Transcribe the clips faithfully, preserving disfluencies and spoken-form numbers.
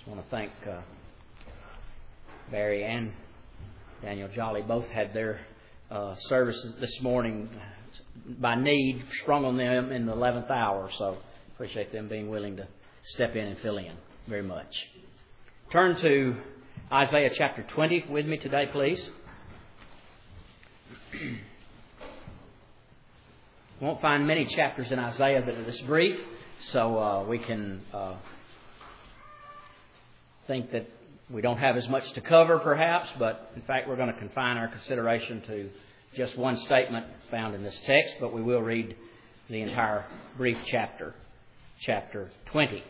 I want to thank uh, Barry and Daniel Jolly. Both had their uh, services this morning by need sprung on them in the eleventh hour. So appreciate them being willing to step in and fill in very much. Turn to Isaiah chapter twenty with me today, please. Won't find many chapters in Isaiah that are this brief, so uh, we can uh, think that we don't have as much to cover, perhaps, but in fact we're going to confine our consideration to just one statement found in this text, but we will read the entire brief chapter, chapter twenty.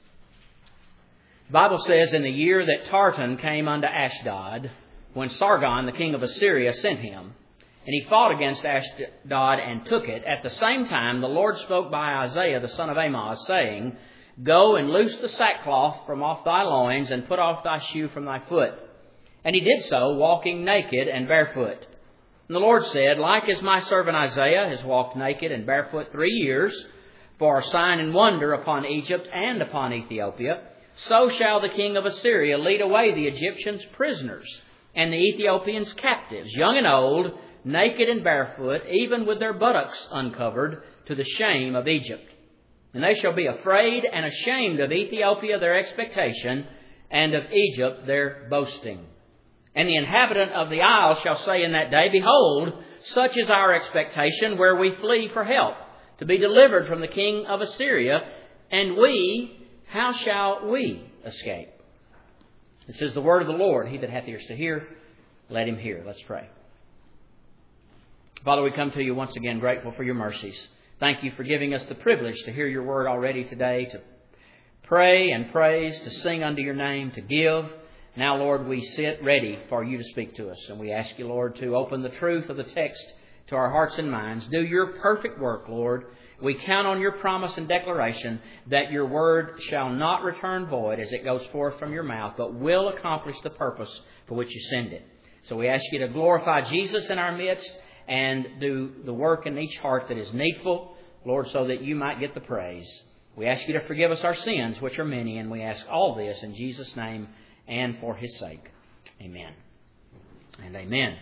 The Bible says, "In the year that Tartan came unto Ashdod, when Sargon, the king of Assyria, sent him, and he fought against Ashdod and took it, at the same time the Lord spoke by Isaiah the son of Amoz, saying, Go and loose the sackcloth from off thy loins, and put off thy shoe from thy foot. And he did so, walking naked and barefoot. And the Lord said, Like as my servant Isaiah has walked naked and barefoot three years, for a sign and wonder upon Egypt and upon Ethiopia, so shall the king of Assyria lead away the Egyptians prisoners, and the Ethiopians captives, young and old, naked and barefoot, even with their buttocks uncovered, to the shame of Egypt. And they shall be afraid and ashamed of Ethiopia their expectation, and of Egypt their boasting. And the inhabitant of the isle shall say in that day, Behold, such is our expectation, where we flee for help, to be delivered from the king of Assyria, and we, how shall we escape? This is the word of the Lord. He that hath ears to hear, let him hear." Let's pray. Father, we come to you once again grateful for your mercies. Thank you for giving us the privilege to hear your word already today, to pray and praise, to sing unto your name, to give. Now, Lord, we sit ready for you to speak to us. And we ask you, Lord, to open the truth of the text to our hearts and minds. Do your perfect work, Lord. We count on your promise and declaration that your word shall not return void as it goes forth from your mouth, but will accomplish the purpose for which you send it. So we ask you to glorify Jesus in our midst, and do the work in each heart that is needful, Lord, so that you might get the praise. We ask you to forgive us our sins, which are many, and we ask all this in Jesus' name and for his sake. Amen and amen.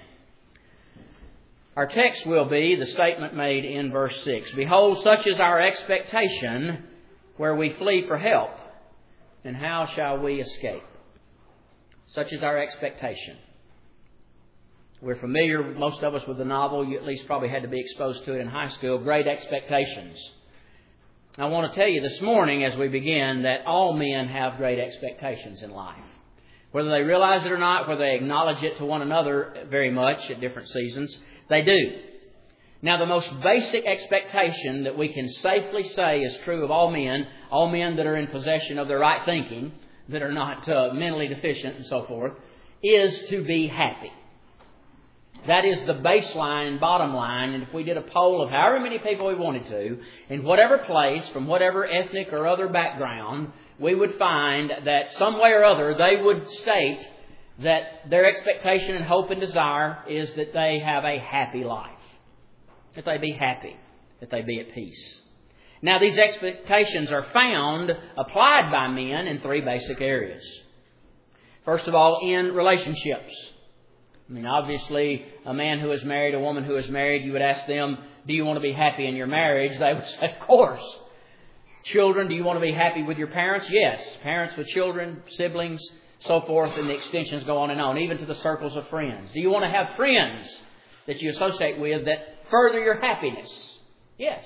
Our text will be the statement made in verse six. "Behold, such is our expectation, where we flee for help, and how shall we escape?" Such is our expectation. We're familiar, most of us, with the novel. You at least probably had to be exposed to it in high school, Great Expectations. I want to tell you this morning as we begin that all men have great expectations in life. Whether they realize it or not, whether they acknowledge it to one another very much at different seasons, they do. Now, the most basic expectation that we can safely say is true of all men, all men that are in possession of their right thinking, that are not uh, mentally deficient and so forth, is to be happy. That is the baseline and bottom line. And if we did a poll of however many people we wanted to, in whatever place, from whatever ethnic or other background, we would find that some way or other they would state that their expectation and hope and desire is that they have a happy life. That they be happy. That they be at peace. Now, these expectations are found, applied by men in three basic areas. First of all, in relationships. I mean, obviously, a man who is married, a woman who is married, you would ask them, do you want to be happy in your marriage? They would say, of course. Children, do you want to be happy with your parents? Yes. Parents with children, siblings, so forth, and the extensions go on and on, even to the circles of friends. Do you want to have friends that you associate with that further your happiness? Yes.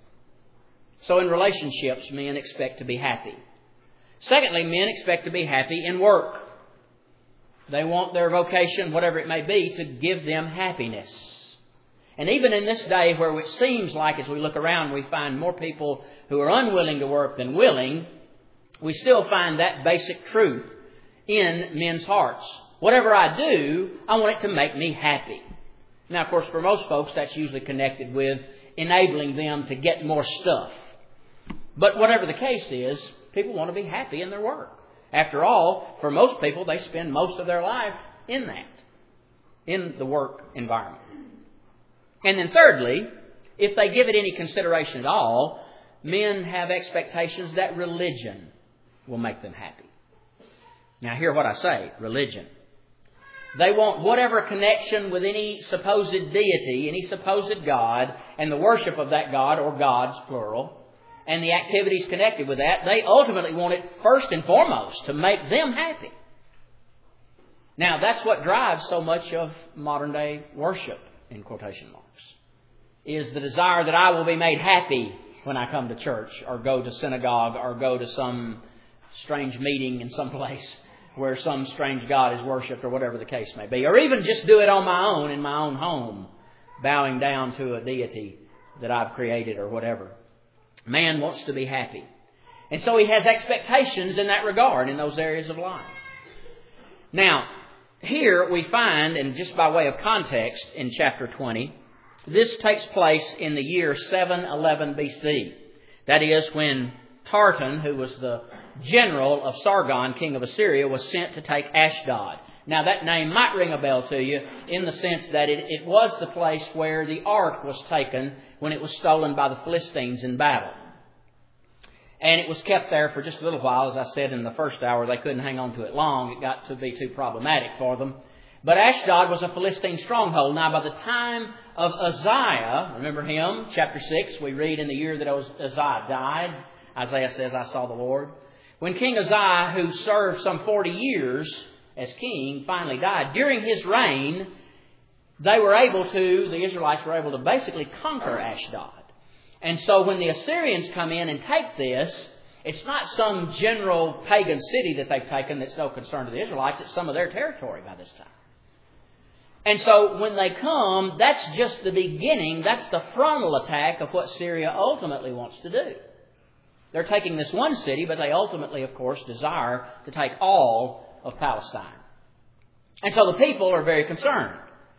So in relationships, men expect to be happy. Secondly, men expect to be happy in work. They want their vocation, whatever it may be, to give them happiness. And even in this day where it seems like as we look around we find more people who are unwilling to work than willing, we still find that basic truth in men's hearts. Whatever I do, I want it to make me happy. Now, of course, for most folks that's usually connected with enabling them to get more stuff. But whatever the case is, people want to be happy in their work. After all, for most people, they spend most of their life in that, in the work environment. And then thirdly, if they give it any consideration at all, men have expectations that religion will make them happy. Now hear what I say, religion. They want whatever connection with any supposed deity, any supposed God, and the worship of that God, or gods, plural, and the activities connected with that. They ultimately want it first and foremost to make them happy. Now that's what drives so much of modern day worship, in quotation marks, is the desire that I will be made happy when I come to church, or go to synagogue, or go to some strange meeting in some place where some strange God is worshipped, or whatever the case may be. Or even just do it on my own, in my own home, bowing down to a deity that I've created or whatever. Man wants to be happy. And so he has expectations in that regard, in those areas of life. Now, here we find, and just by way of context in chapter twenty, this takes place in the year seven eleven B C. That is when Tartan, who was the general of Sargon, king of Assyria, was sent to take Ashdod. Now that name might ring a bell to you in the sense that it, it was the place where the ark was taken when it was stolen by the Philistines in battle. And it was kept there for just a little while. As I said in the first hour, they couldn't hang on to it long. It got to be too problematic for them. But Ashdod was a Philistine stronghold. Now by the time of Uzziah, remember him, chapter six, we read in the year that Uzziah died, Isaiah says, I saw the Lord. When King Uzziah, who served some forty years as king, finally died, during his reign, they were able to, the Israelites were able to basically conquer Ashdod. And so when the Assyrians come in and take this, it's not some general pagan city that they've taken that's no concern to the Israelites. It's some of their territory by this time. And so when they come, that's just the beginning. That's the frontal attack of what Syria ultimately wants to do. They're taking this one city, but they ultimately, of course, desire to take all of Palestine. And so the people are very concerned.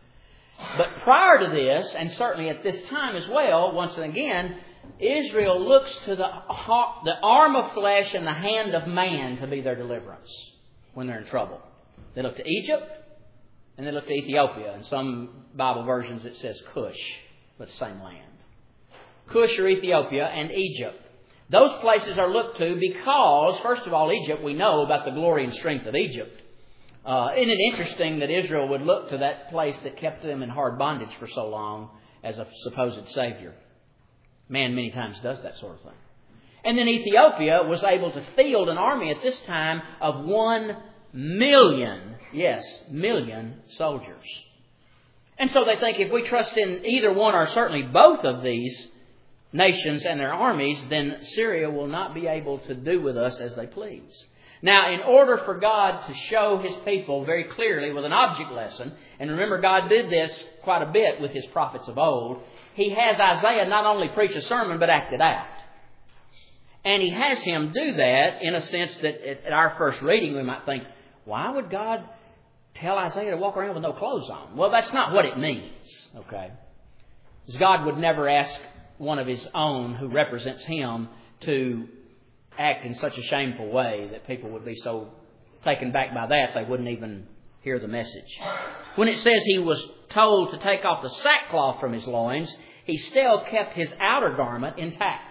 But prior to this, and certainly at this time as well, once again, Israel looks to the, the arm of flesh and the hand of man to be their deliverance when they're in trouble. They look to Egypt and they look to Ethiopia. In some Bible versions it says Cush, but the same land. Cush or Ethiopia and Egypt. Those places are looked to because, first of all, Egypt, we know about the glory and strength of Egypt. Uh, isn't it interesting that Israel would look to that place that kept them in hard bondage for so long as a supposed Savior? Man many times does that sort of thing. And then Ethiopia was able to field an army at this time of one million, yes, million soldiers. And so they think if we trust in either one or certainly both of these nations and their armies, then Syria will not be able to do with us as they please. Now, in order for God to show His people very clearly with an object lesson, and remember God did this quite a bit with His prophets of old, He has Isaiah not only preach a sermon but act it out. And He has him do that in a sense that at our first reading we might think, why would God tell Isaiah to walk around with no clothes on? Well, that's not what it means, okay? Because God would never ask one of His own who represents Him to act in such a shameful way that people would be so taken back by that they wouldn't even hear the message. When it says He was told to take off the sackcloth from His loins, He still kept His outer garment intact.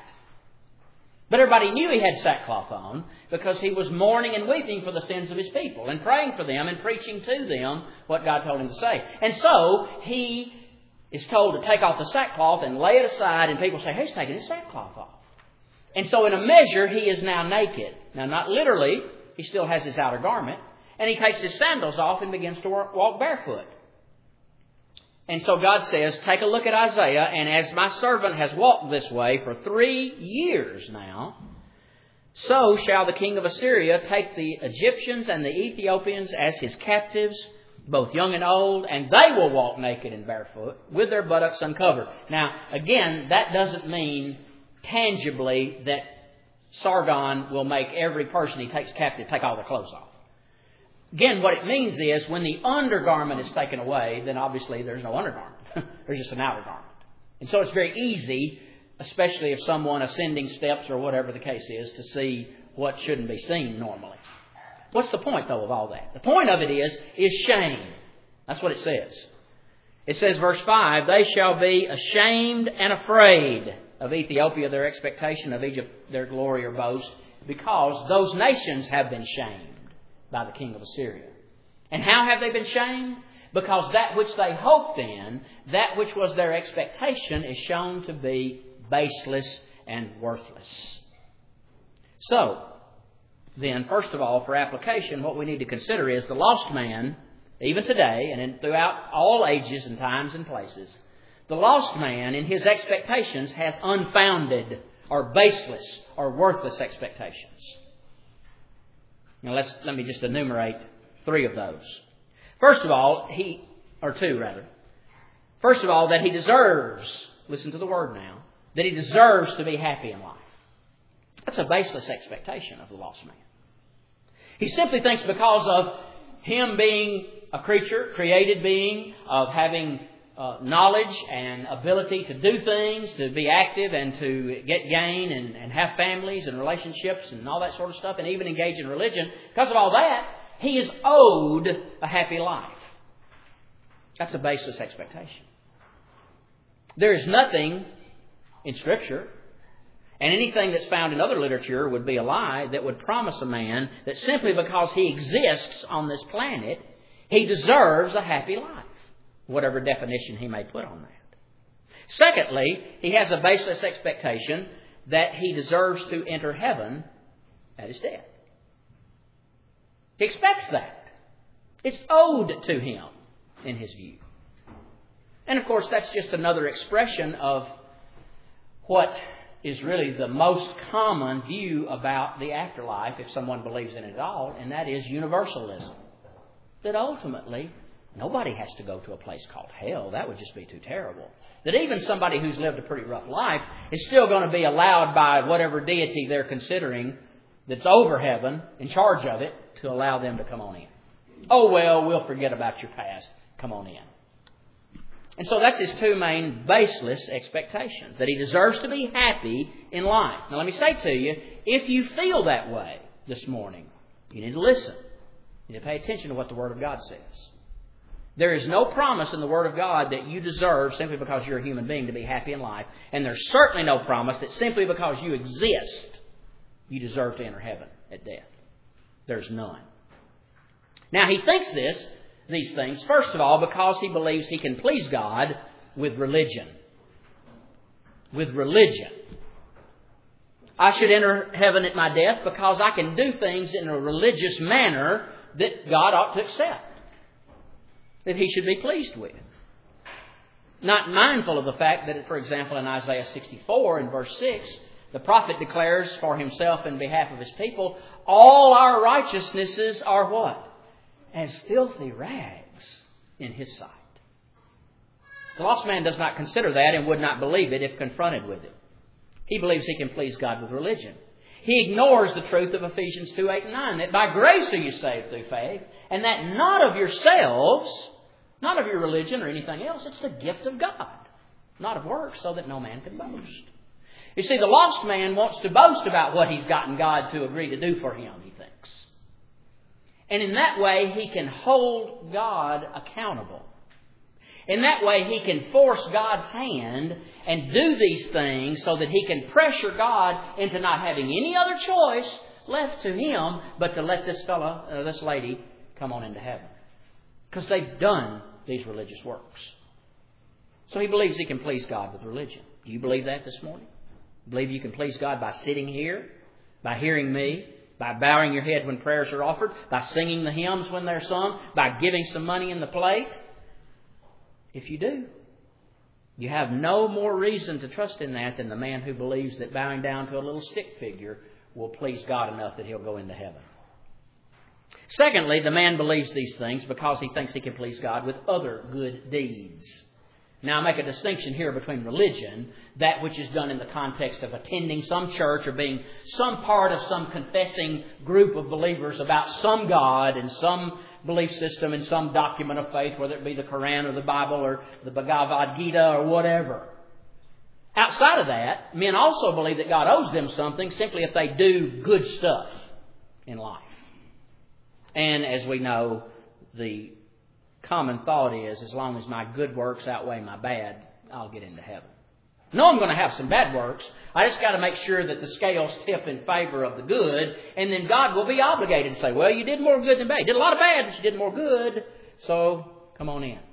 But everybody knew He had sackcloth on because He was mourning and weeping for the sins of His people and praying for them and preaching to them what God told Him to say. And so He is told to take off the sackcloth and lay it aside, and people say, hey, He's taking His sackcloth off. And so in a measure, He is now naked. Now, not literally. He still has His outer garment. And He takes His sandals off and begins to walk barefoot. And so God says, take a look at Isaiah, and as my servant has walked this way for three years now, so shall the king of Assyria take the Egyptians and the Ethiopians as his captives, both young and old, and they will walk naked and barefoot with their buttocks uncovered. Now, again, that doesn't mean tangibly that Sargon will make every person he takes captive take all their clothes off. Again, what it means is when the undergarment is taken away, then obviously there's no undergarment. There's just an outer garment. And so it's very easy, especially if someone ascending steps or whatever the case is, to see what shouldn't be seen normally. What's the point, though, of all that? The point of it is, is shame. That's what it says. It says, verse five, they shall be ashamed and afraid of Ethiopia, their expectation, of Egypt, their glory or boast, because those nations have been shamed. by the king of Assyria. And how have they been shamed? Because that which they hoped in, that which was their expectation, is shown to be baseless and worthless. So, then, first of all, for application, what we need to consider is the lost man, even today and in, throughout all ages and times and places, the lost man in his expectations has unfounded or baseless or worthless expectations. Now, let's, let me just enumerate three of those. First of all, he, or two rather. First of all, that he deserves, listen to the word now, that he deserves to be happy in life. That's a baseless expectation of the lost man. He simply thinks because of him being a creature, created being, of having uh, knowledge and ability to do things, to be active and to get gain and, and have families and relationships and all that sort of stuff, and even engage in religion, because of all that, he is owed a happy life. That's a baseless expectation. There is nothing in Scripture, and anything that's found in other literature would be a lie, that would promise a man that simply because he exists on this planet, he deserves a happy life, whatever definition he may put on that. Secondly, he has a baseless expectation that he deserves to enter heaven at his death. He expects that. It's owed to him, in his view. And of course, that's just another expression of what is really the most common view about the afterlife, if someone believes in it at all, and that is universalism. That ultimately, nobody has to go to a place called hell. That would just be too terrible. That even somebody who's lived a pretty rough life is still going to be allowed by whatever deity they're considering that's over heaven, in charge of it, to allow them to come on in. Oh, well, we'll forget about your past. Come on in. And so that's his two main baseless expectations, that he deserves to be happy in life. Now let me say to you, if you feel that way this morning, you need to listen. You need to pay attention to what the Word of God says. There is no promise in the Word of God that you deserve simply because you're a human being to be happy in life. And there's certainly no promise that simply because you exist, you deserve to enter heaven at death. There's none. Now he thinks this, these things, first of all, because he believes he can please God with religion. With religion. I should enter heaven at my death because I can do things in a religious manner that God ought to accept. That He should be pleased with. Not mindful of the fact that, for example, in Isaiah sixty-four in verse six, the prophet declares for himself and behalf of his people, all our righteousnesses are what? As filthy rags in His sight. The lost man does not consider that and would not believe it if confronted with it. He believes he can please God with religion. He ignores the truth of Ephesians two, eight and nine, that by grace are you saved through faith, and that not of yourselves, not of your religion or anything else, it's the gift of God, not of works, so that no man can boast. You see, the lost man wants to boast about what he's gotten God to agree to do for him, he thinks. And in that way, he can hold God accountable. In that way, he can force God's hand and do these things so that he can pressure God into not having any other choice left to him but to let this fellow, uh, this lady, come on into heaven. Because they've done these religious works. So he believes he can please God with religion. Do you believe that this morning? Believe you can please God by sitting here, by hearing me, by bowing your head when prayers are offered, by singing the hymns when they're sung, by giving some money in the plate? If you do, you have no more reason to trust in that than the man who believes that bowing down to a little stick figure will please God enough that he'll go into heaven. Secondly, the man believes these things because he thinks he can please God with other good deeds. Now, I make a distinction here between religion, that which is done in the context of attending some church or being some part of some confessing group of believers about some God and some belief system and some document of faith, whether it be the Quran or the Bible or the Bhagavad Gita or whatever. Outside of that, men also believe that God owes them something simply if they do good stuff in life. And as we know, the common thought is, as long as my good works outweigh my bad, I'll get into heaven. No, I'm going to have some bad works. I just got to make sure that the scales tip in favor of the good, and then God will be obligated to say, well, you did more good than bad. You did a lot of bad, but you did more good, so come on in.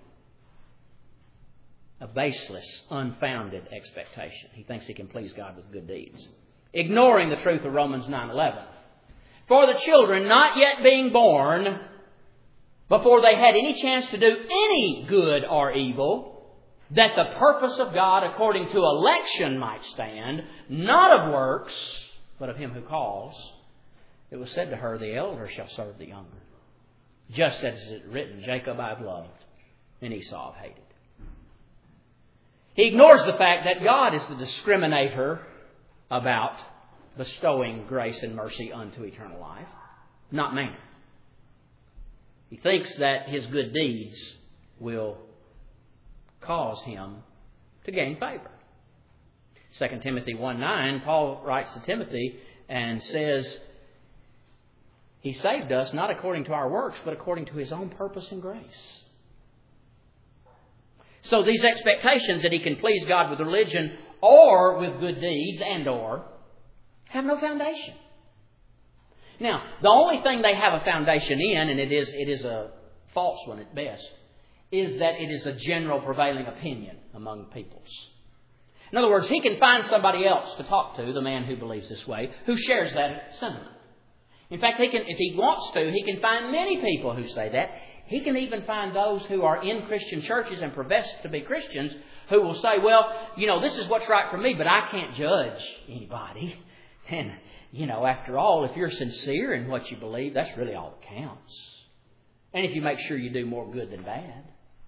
A baseless, unfounded expectation. He thinks he can please God with good deeds. Ignoring the truth of Romans nine eleven. For the children not yet being born, before they had any chance to do any good or evil, that the purpose of God according to election might stand, not of works, but of Him who calls, it was said to her, the elder shall serve the younger. Just as it is written, Jacob I've loved, and Esau I've hated. He ignores the fact that God is the discriminator about bestowing grace and mercy unto eternal life, not man. He thinks that his good deeds will cause him to gain favor. Second Timothy one nine, Paul writes to Timothy and says, He saved us not according to our works, but according to His own purpose and grace. So these expectations that he can please God with religion or with good deeds and or have no foundation. Now, the only thing they have a foundation in, and it is it is a false one at best, is that it is a general prevailing opinion among peoples. In other words, he can find somebody else to talk to, the man who believes this way, who shares that sentiment. In fact, he can, if he wants to, he can find many people who say that. He can even find those who are in Christian churches and profess to be Christians who will say, well, you know, this is what's right for me, but I can't judge anybody. And, you know, after all, if you're sincere in what you believe, that's really all that counts. And if you make sure you do more good than bad.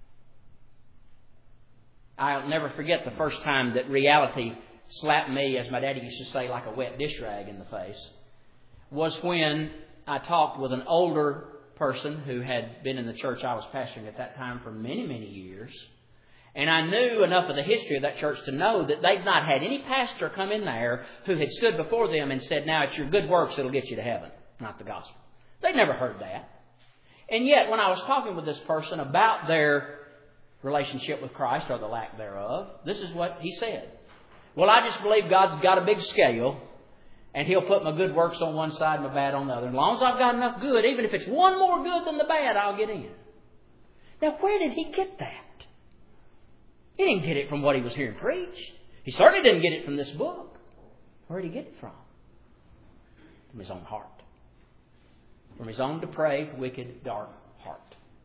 I'll never forget the first time that reality slapped me, as my daddy used to say, like a wet dish rag in the face, was when I talked with an older person who had been in the church I was pastoring at that time for many, many years. And I knew enough of the history of that church to know that they'd not had any pastor come in there who had stood before them and said, now it's your good works that'll get you to heaven, not the gospel. They'd never heard that. And yet, when I was talking with this person about their relationship with Christ, or the lack thereof, this is what he said. Well, I just believe God's got a big scale, and He'll put my good works on one side and my bad on the other. As long as I've got enough good, even if it's one more good than the bad, I'll get in. Now, where did he get that? He didn't get it from what he was hearing preached. He certainly didn't get it from this book. Where did he get it from? From his own heart. From his own depraved, wicked, dark heart.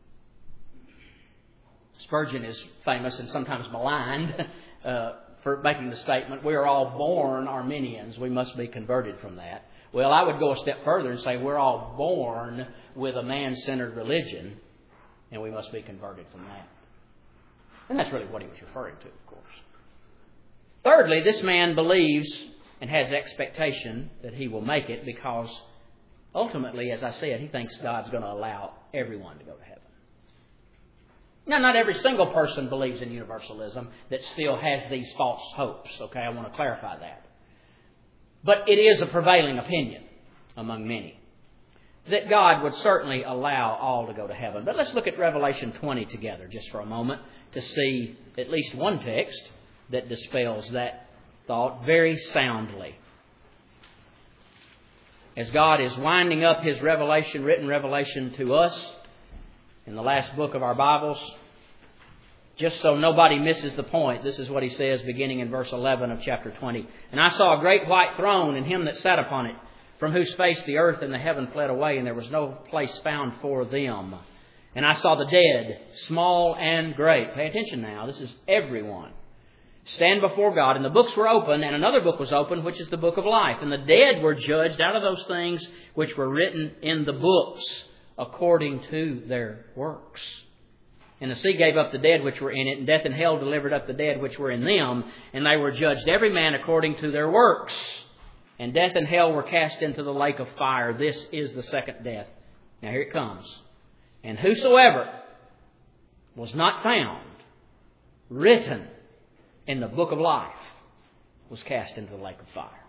Spurgeon is famous and sometimes maligned uh, for making the statement, we are all born Arminians. We must be converted from that. Well, I would go a step further and say we're all born with a man-centered religion, and we must be converted from that. And that's really what he was referring to, of course. Thirdly, this man believes and has expectation that he will make it because ultimately, as I said, he thinks God's going to allow everyone to go to heaven. Now, not every single person believes in universalism that still has these false hopes. Okay, I want to clarify that. But it is a prevailing opinion among many that God would certainly allow all to go to heaven. But let's look at Revelation twenty together just for a moment to see at least one text that dispels that thought very soundly. As God is winding up His revelation, written revelation to us in the last book of our Bibles, just so nobody misses the point, this is what He says beginning in verse eleven of chapter twenty. And I saw a great white throne and Him that sat upon it, from whose face the earth and the heaven fled away, and there was no place found for them. And I saw the dead, small and great. Pay attention now, this is everyone. Stand before God, and the books were opened, and another book was opened, which is the book of life. And the dead were judged out of those things which were written in the books, according to their works. And the sea gave up the dead which were in it, and death and hell delivered up the dead which were in them, and they were judged every man according to their works. And death and hell were cast into the lake of fire. This is the second death. Now here it comes. And whosoever was not found written in the book of life was cast into the lake of fire.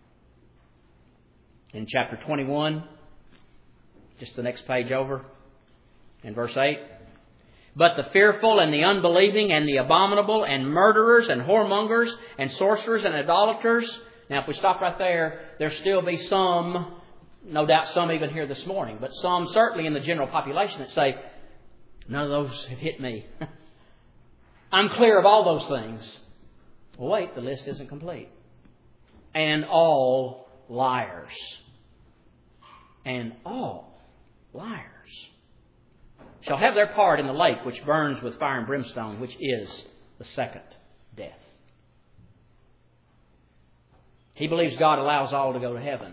In chapter twenty-one, just the next page over, in verse eight, But the fearful and the unbelieving and the abominable and murderers and whoremongers and sorcerers and idolaters. Now, if we stop right there, there'll still be some, no doubt some even here this morning, but some certainly in the general population that say, none of those have hit me. I'm clear of all those things. Well, wait, the list isn't complete. And all liars. And all liars shall have their part in the lake which burns with fire and brimstone, which is the second death. He believes God allows all to go to heaven.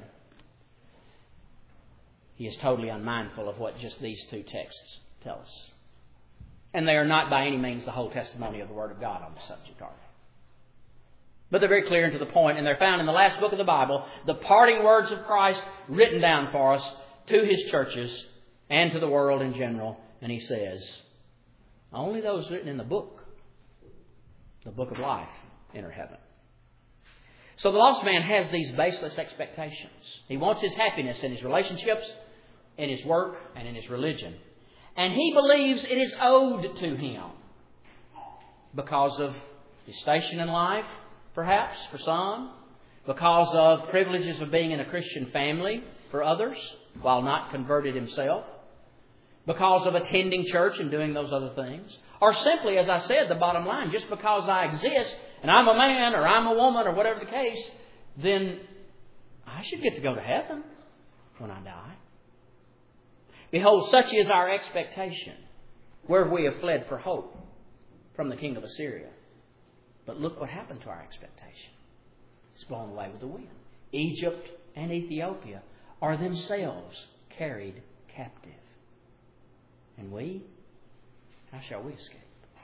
He is totally unmindful of what just these two texts tell us. And they are not by any means the whole testimony of the Word of God on the subject, are they? But they're very clear and to the point, and they're found in the last book of the Bible, the parting words of Christ written down for us to His churches and to the world in general. And He says, only those written in the book, the book of life, enter heaven. So the lost man has these baseless expectations. He wants his happiness in his relationships, in his work, and in his religion. And he believes it is owed to him because of his station in life, perhaps, for some, because of privileges of being in a Christian family for others, while not converted himself, because of attending church and doing those other things, or simply, as I said, the bottom line, just because I exist and I'm a man or I'm a woman or whatever the case, then I should get to go to heaven when I die. Behold, such is our expectation, where we have fled for hope from the king of Assyria. But look what happened to our expectation. It's blown away with the wind. Egypt and Ethiopia are themselves carried captive. And we, how shall we escape?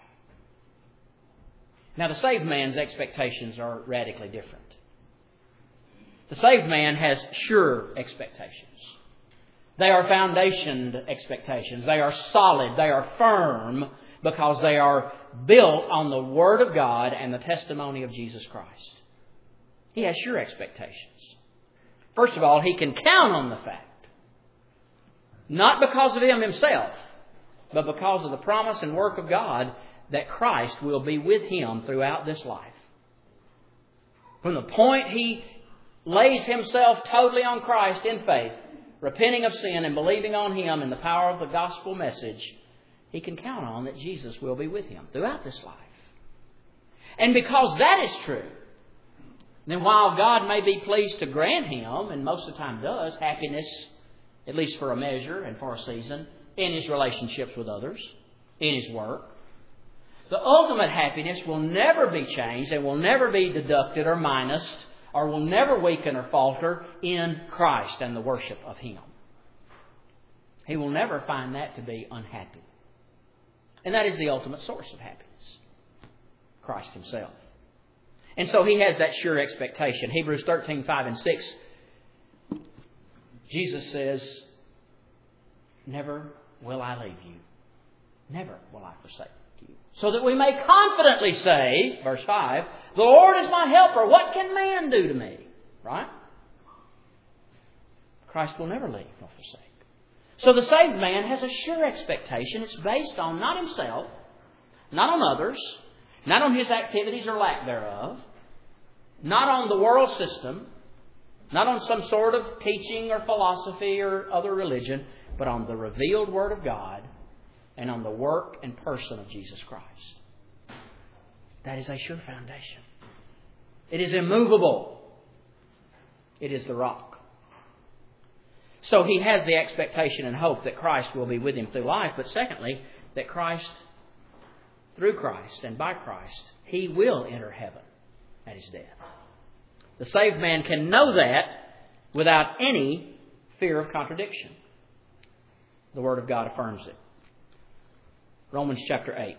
Now, the saved man's expectations are radically different. The saved man has sure expectations. They are foundationed expectations. They are solid. They are firm because they are built on the Word of God and the testimony of Jesus Christ. He has sure expectations. First of all, he can count on the fact, not because of him himself, but because of the promise and work of God, that Christ will be with him throughout this life. From the point he lays himself totally on Christ in faith, repenting of sin and believing on Him in the power of the gospel message, he can count on that Jesus will be with him throughout this life. And because that is true, then while God may be pleased to grant him, and most of the time does, happiness, at least for a measure and for a season, in his relationships with others, in his work, the ultimate happiness will never be changed and will never be deducted or minused or will never weaken or falter in Christ and the worship of Him. He will never find that to be unhappy. And that is the ultimate source of happiness, Christ Himself. And so he has that sure expectation. Hebrews thirteen, five and six, Jesus says, never will I leave you. Never will I forsake you. So that we may confidently say, verse five, the Lord is my helper. What can man do to me? Right? Christ will never leave nor forsake. So the saved man has a sure expectation. It's based on not himself, not on others, not on his activities or lack thereof, not on the world system, not on some sort of teaching or philosophy or other religion, but on the revealed Word of God and on the work and person of Jesus Christ. That is a sure foundation. It is immovable. It is the rock. So he has the expectation and hope that Christ will be with him through life, but secondly, that Christ, through Christ and by Christ, he will enter heaven at his death. The saved man can know that without any fear of contradiction. The Word of God affirms it. Romans chapter eight.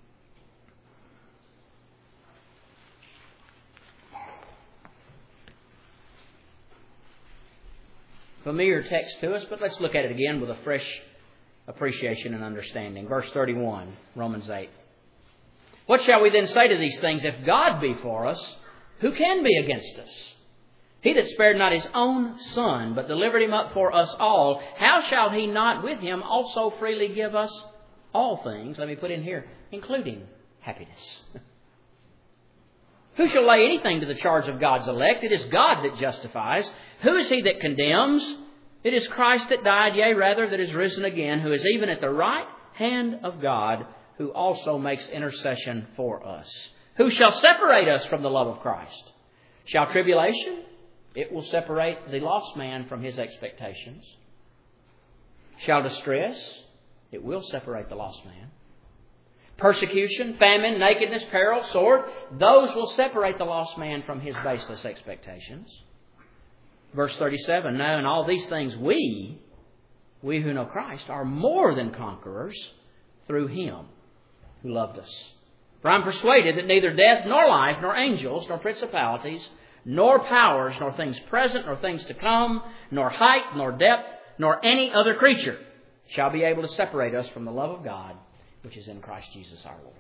Familiar text to us, but let's look at it again with a fresh appreciation and understanding. Verse thirty-one, Romans eight. What shall we then say to these things? If God be for us, who can be against us? He that spared not his own Son, but delivered him up for us all, how shall he not with him also freely give us all things, let me put in here, including happiness. Who shall lay anything to the charge of God's elect? It is God that justifies. Who is he that condemns? It is Christ that died, yea, rather, that is risen again, who is even at the right hand of God, who also makes intercession for us. Who shall separate us from the love of Christ? Shall tribulation? It will separate the lost man from his expectations. Shall distress? It will separate the lost man. Persecution, famine, nakedness, peril, sword, those will separate the lost man from his baseless expectations. Verse thirty-seven, now in all these things we, we who know Christ, are more than conquerors through Him who loved us. For I'm persuaded that neither death, nor life, nor angels, nor principalities, nor powers, nor things present, nor things to come, nor height, nor depth, nor any other creature shall be able to separate us from the love of God, which is in Christ Jesus our Lord.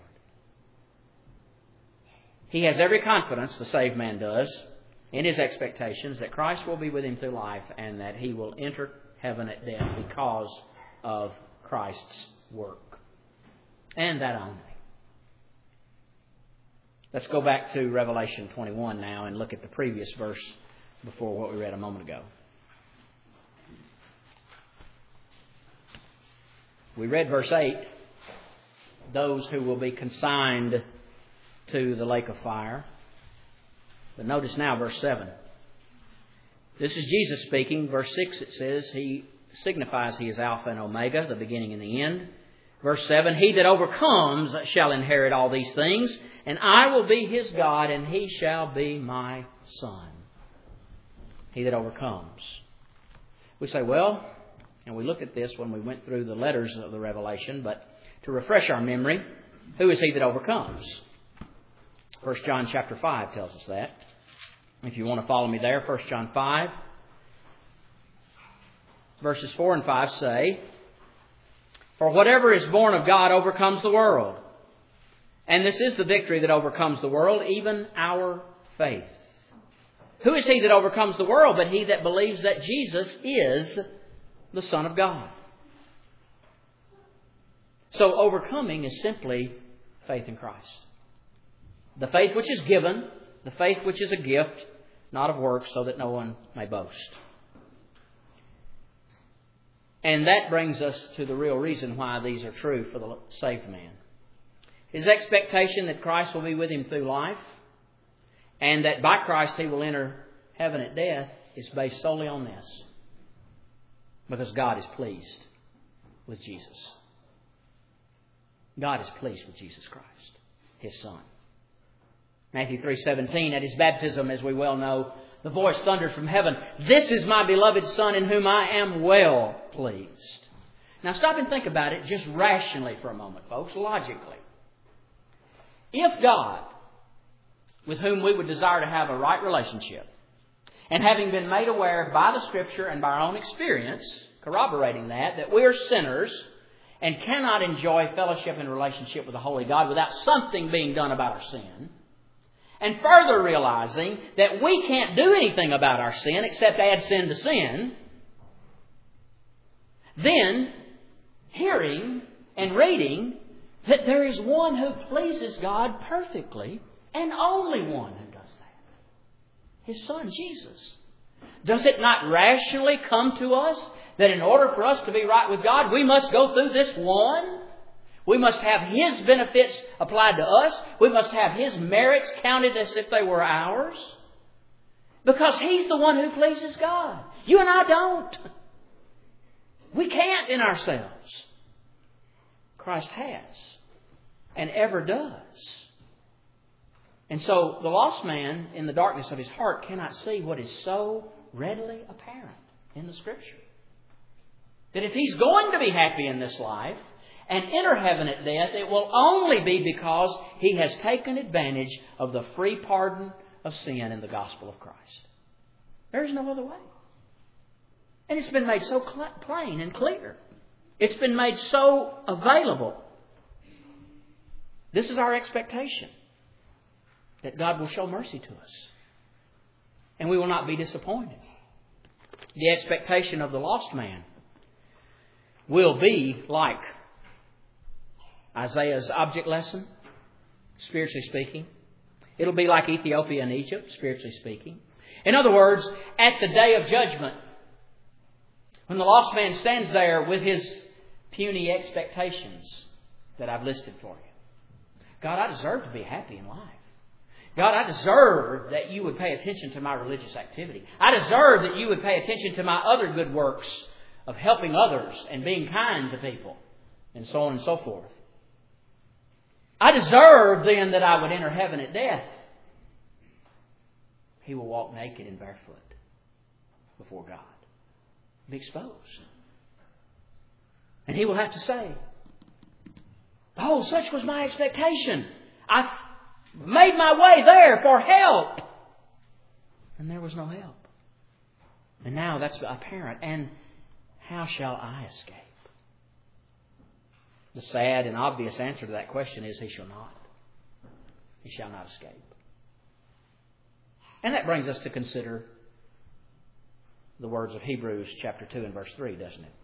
He has every confidence, the saved man does, in his expectations that Christ will be with him through life and that he will enter heaven at death because of Christ's work. And that only. Let's go back to Revelation twenty-one now and look at the previous verse before what we read a moment ago. We read verse eight, those who will be consigned to the lake of fire. But notice now verse seven. This is Jesus speaking. Verse six it says, He signifies He is Alpha and Omega, the beginning and the end. Verse seven, He that overcomes shall inherit all these things, and I will be his God, and he shall be my son. He that overcomes. We say, well, and we looked at this when we went through the letters of the Revelation, but to refresh our memory, who is he that overcomes? First John chapter five tells us that. If you want to follow me there, First John five, verses four and five say, For whatever is born of God overcomes the world. And this is the victory that overcomes the world, even our faith. Who is he that overcomes the world but he that believes that Jesus is the Son of God? So overcoming is simply faith in Christ. The faith which is given, the faith which is a gift, not of works, so that no one may boast. And that brings us to the real reason why these are true for the saved man. His expectation that Christ will be with him through life and that by Christ he will enter heaven at death is based solely on this. Because God is pleased with Jesus. God is pleased with Jesus Christ, His Son. Matthew three seventeen, at His baptism, as we well know, the voice thundered from heaven, This is my beloved Son in whom I am well pleased. Now stop and think about it just rationally for a moment, folks, logically. If God, with whom we would desire to have a right relationship, and having been made aware by the Scripture and by our own experience, corroborating that, that we are sinners and cannot enjoy fellowship and relationship with the Holy God without something being done about our sin, and further realizing that we can't do anything about our sin except add sin to sin, then hearing and reading that there is one who pleases God perfectly and only one who does that. His Son, Jesus. Does it not rationally come to us that in order for us to be right with God, we must go through this one? We must have His benefits applied to us. We must have His merits counted as if they were ours. Because He's the one who pleases God. You and I don't. We can't in ourselves. Christ has and ever does. And so the lost man in the darkness of his heart cannot see what is so readily apparent in the Scripture. That if he's going to be happy in this life and enter heaven at death, it will only be because he has taken advantage of the free pardon of sin in the gospel of Christ. There is no other way. And it's been made so plain and clear. It's been made so available. This is our expectation. That God will show mercy to us. And we will not be disappointed. The expectation of the lost man will be like Isaiah's object lesson, spiritually speaking. It'll be like Ethiopia and Egypt, spiritually speaking. In other words, at the day of judgment, when the lost man stands there with his puny expectations that I've listed for you. God, I deserve to be happy in life. God, I deserve that you would pay attention to my religious activity. I deserve that you would pay attention to my other good works of helping others and being kind to people, and so on and so forth. I deserve then that I would enter heaven at death. He will walk naked and barefoot before God, be exposed. And he will have to say, oh, such was my expectation. I made my way there for help. And there was no help. And now that's apparent. And how shall I escape? The sad and obvious answer to that question is he shall not. He shall not escape. And that brings us to consider the words of Hebrews chapter two and verse three, doesn't it?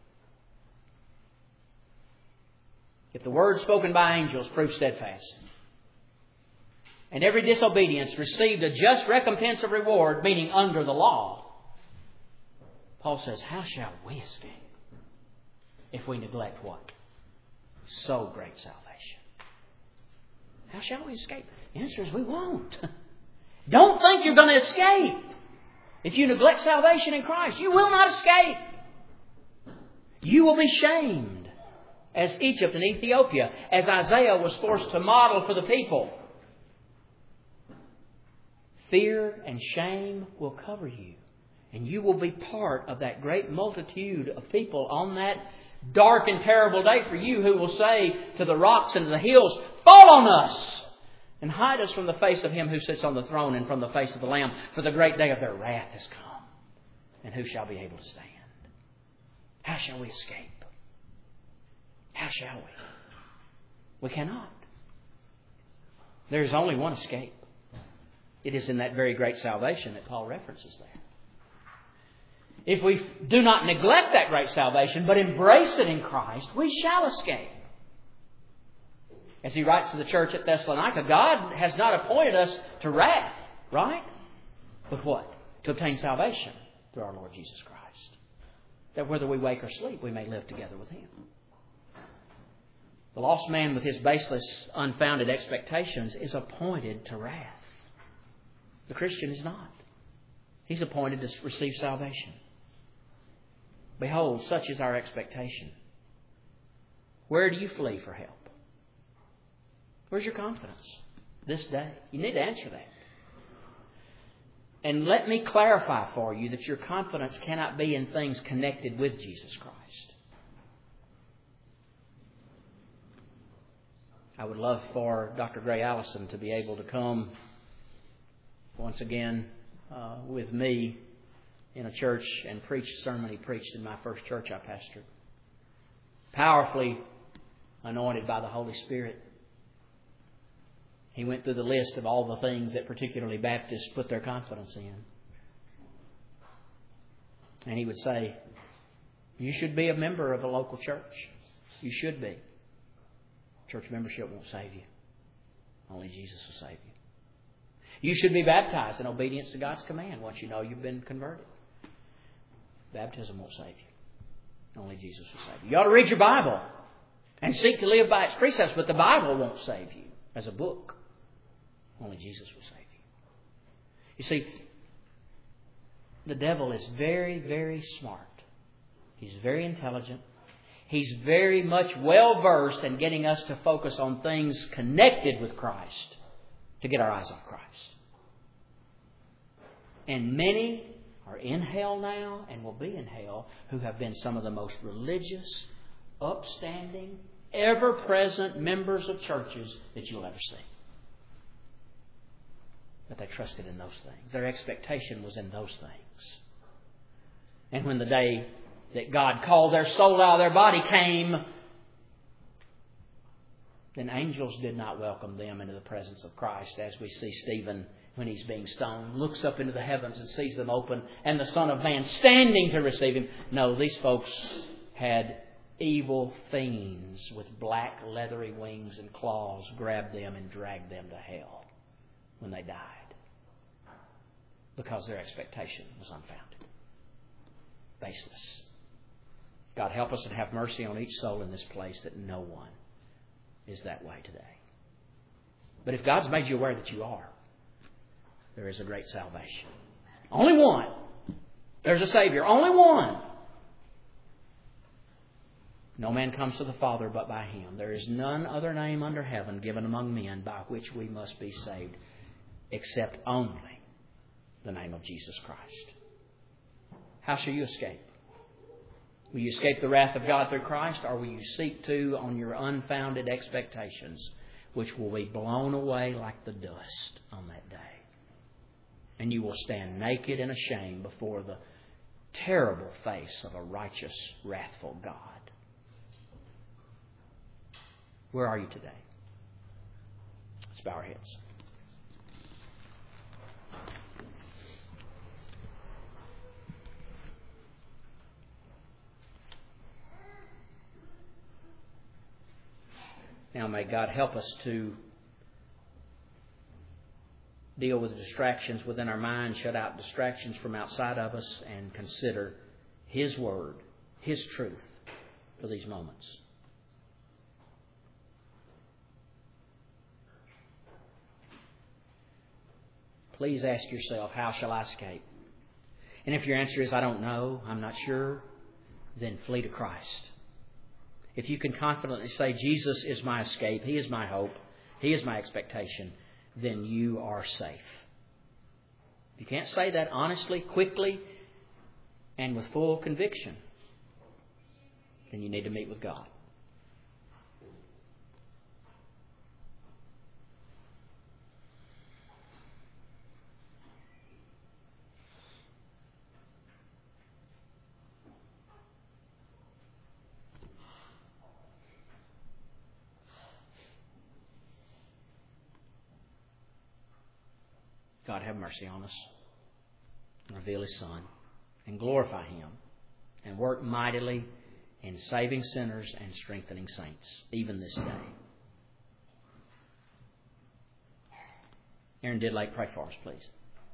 If the word spoken by angels proved steadfast, and every disobedience received a just recompense of reward, meaning under the law, Paul says, how shall we escape if we neglect what? So great salvation. How shall we escape? The answer is we won't. Don't think you're going to escape. If you neglect salvation in Christ, you will not escape. You will be shamed, as Egypt and Ethiopia, as Isaiah was forced to model for the people. Fear and shame will cover you, and you will be part of that great multitude of people on that dark and terrible day for you who will say to the rocks and to the hills, fall on us and hide us from the face of Him who sits on the throne and from the face of the Lamb, for the great day of their wrath has come. And who shall be able to stand? How shall we escape? How shall we? We cannot. There is only one escape. It is in that very great salvation that Paul references there. If we do not neglect that great salvation, but embrace it in Christ, we shall escape. As he writes to the church at Thessalonica, God has not appointed us to wrath, right? But what? To obtain salvation through our Lord Jesus Christ. That whether we wake or sleep, we may live together with Him. The lost man with his baseless, unfounded expectations is appointed to wrath. The Christian is not. He's appointed to receive salvation. Behold, such is our expectation. Where do you flee for help? Where's your confidence this day? You need to answer that. And let me clarify for you that your confidence cannot be in things connected with Jesus Christ. I would love for Doctor Gray Allison to be able to come once again uh, with me in a church and preach a sermon he preached in my first church I pastored. Powerfully anointed by the Holy Spirit. He went through the list of all the things that particularly Baptists put their confidence in. And he would say, you should be a member of a local church. You should be. Church membership won't save you. Only Jesus will save you. You should be baptized in obedience to God's command once you know you've been converted. Baptism won't save you. Only Jesus will save you. You ought to read your Bible and seek to live by its precepts, but the Bible won't save you as a book. Only Jesus will save you. You see, the devil is very, very smart. He's very intelligent. He's very much well-versed in getting us to focus on things connected with Christ to get our eyes off Christ. And many are in hell now and will be in hell who have been some of the most religious, upstanding, ever-present members of churches that you'll ever see. But they trusted in those things. Their expectation was in those things. And when the day that God called their soul out of their body came, then angels did not welcome them into the presence of Christ, as we see Stephen, when he's being stoned, looks up into the heavens and sees them open and the Son of Man standing to receive him. No, these folks had evil fiends with black leathery wings and claws grabbed them and dragged them to hell when they died, because their expectation was unfounded, baseless. God, help us and have mercy on each soul in this place, that no one is that way today. But if God's made you aware that you are, there is a great salvation. Only one. There's a Savior. Only one. No man comes to the Father but by Him. There is none other name under heaven given among men by which we must be saved, except only the name of Jesus Christ. How shall you escape? Will you escape the wrath of God through Christ, or will you seek to on your unfounded expectations, which will be blown away like the dust on that day? And you will stand naked and ashamed before the terrible face of a righteous, wrathful God. Where are you today? Let's bow our heads. Now may God help us to deal with the distractions within our mind, shut out distractions from outside of us, and consider His Word, His truth for these moments. Please ask yourself, how shall I escape? And if your answer is, I don't know, I'm not sure, then flee to Christ. If you can confidently say, Jesus is my escape, He is my hope, He is my expectation, then you are safe. If you can't say that honestly, quickly, and with full conviction, then you need to meet with God. God, have mercy on us. Reveal His Son and glorify Him, and work mightily in saving sinners and strengthening saints, even this day. Aaron Didlake, pray for us, please.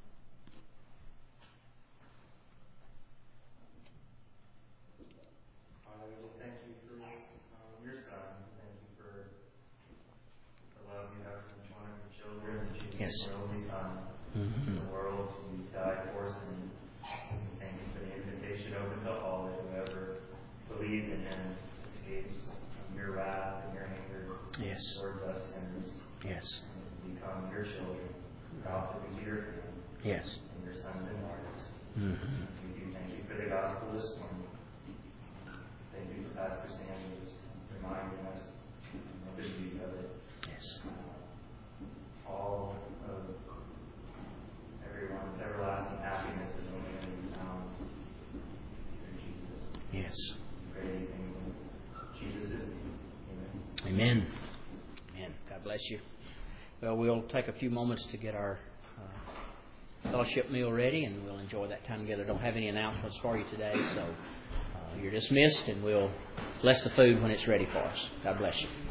Father, we just thank you for um, your Son. Thank you for the love you have for each one of your children. Jesus, Yes. your only Son. Mm-hmm. In the world, you died for us, and thank you for the invitation open to all, that whoever believes in Him escapes from your wrath and your anger Yes. towards us sinners. Yes. And become your children, adopted into your family. Yes. And your sons and daughters. Mm-hmm. We do thank you for the gospel this morning. Thank you for Pastor Sanders reminding us of the beauty of it. Yes. Uh, all of everyone's everlasting happiness is only going to be found through Jesus. Yes. Pray these things in Jesus' name. Amen. Amen. Amen. God bless you. Well, we'll take a few moments to get our uh, fellowship meal ready, and we'll enjoy that time together. Don't have any announcements for you today, so uh, you're dismissed, and we'll bless the food when it's ready for us. God bless you.